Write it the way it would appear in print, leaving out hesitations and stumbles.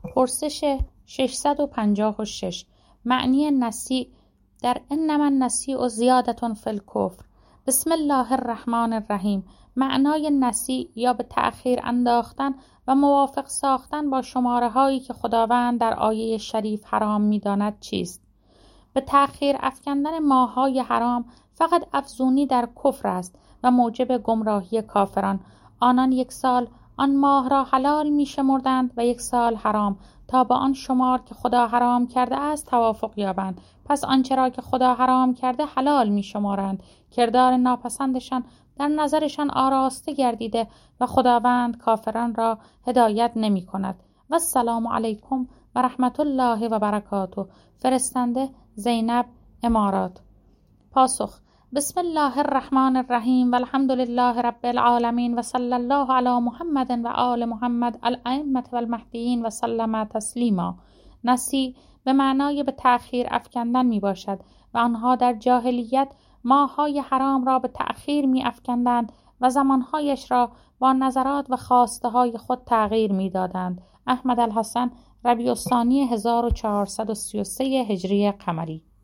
پرسش 656. معنی نسیء در انما النسیء زیادة فی الکفر. بسم الله الرحمن الرحیم. معنای نسیء یا به تأخیر انداختن و موافق ساختن با شماره هایی که خداوند در آیه شریف حرام می‌داند چیست؟ به تأخیر افکندن ماه‌های حرام فقط افزونی در کفر است و موجب گمراهی کافران. آنان یک سال آن ماه را حلال می‌شمردند و یک سال حرام، تا با آن شمار که خدا حرام کرده است توافق یابند. پس آنچه را که خدا حرام کرده حلال می‌شمارند. کردار ناپسندشان در نظرشان آراسته گردیده و خداوند کافران را هدایت نمی‌کند. و السلام علیکم و رحمت الله و برکاته. فرستنده زینب، امارات. پاسخ: بسم الله الرحمن الرحیم و الحمد لله رب العالمین و صلی الله علی محمد و آل محمد الائمة و المهدیین و سلم تسلیما. نسیء به معنای به تأخیر افکندن می باشد و آنها در جاهلیت ماه‌های حرام را به تأخیر می افکندند و زمانهایش را با نظرات و خواسته های خود تغییر می دادند. احمد الحسن، ربیع الثانی 1433 هجری قمری.